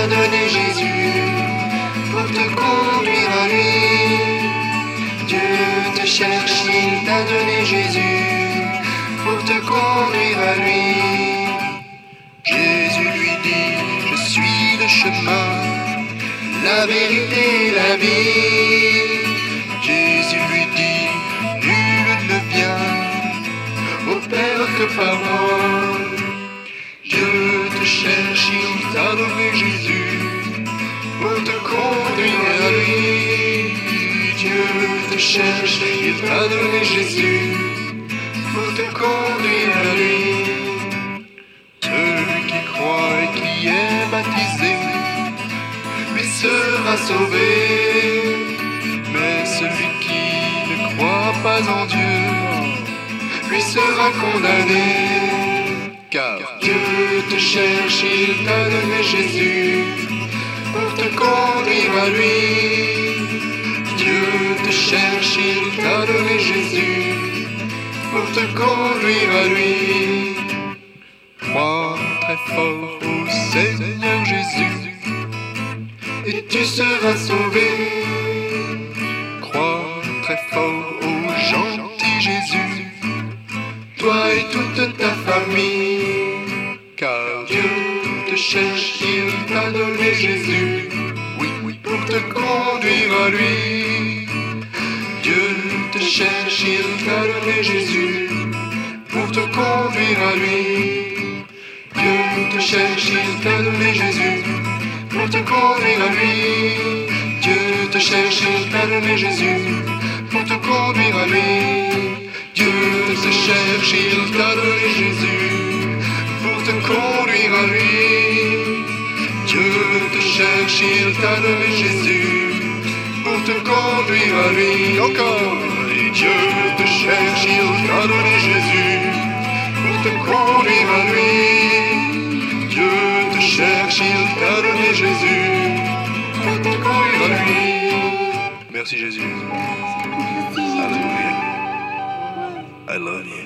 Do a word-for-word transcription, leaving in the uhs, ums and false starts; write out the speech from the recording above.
donné Jésus pour te conduire à lui. Dieu te cherche, il t'a donné Jésus pour te conduire à lui. Jésus lui dit, je suis le chemin, la vérité, la vie. Jésus lui dit, nul ne vient au Père que par moi. Dieu te cherche, il t'a donné Jésus pour te conduire à lui. Dieu te cherche, il t'a donné Jésus pour te conduire à lui. Celui qui croit et qui est baptisé, lui sera sauvé. Mais celui qui ne croit pas en Dieu, lui sera condamné. Car Dieu te cherche, il t'a donné Jésus pour te conduire à lui. Dieu te cherche, il t'a donné Jésus pour te conduire à lui. Crois très fort au Seigneur Jésus et tu seras sauvé. Crois très fort au gentil Jésus, toi et toute ta famille. Car Dieu te cherche, il t'a donné Jésus, oui, oui, pour te conduire à lui. Dieu te cherche, il t'a donné Jésus pour te conduire à lui. Dieu te cherche, il t'a donné Jésus pour te conduire à lui. Dieu te cherche, il t'a donné Jésus pour te conduire à lui. Dieu te cherche, il t'a donné Jésus pour te conduire à lui. Dieu te cherche, il t'a donné Jésus pour te conduire à lui. Encore. Et Dieu te cherche, il t'a donné Jésus pour te conduire à lui. Dieu te cherche, il t'a donné Jésus pour te conduire à lui. Merci Jésus. Alléluia. I love you.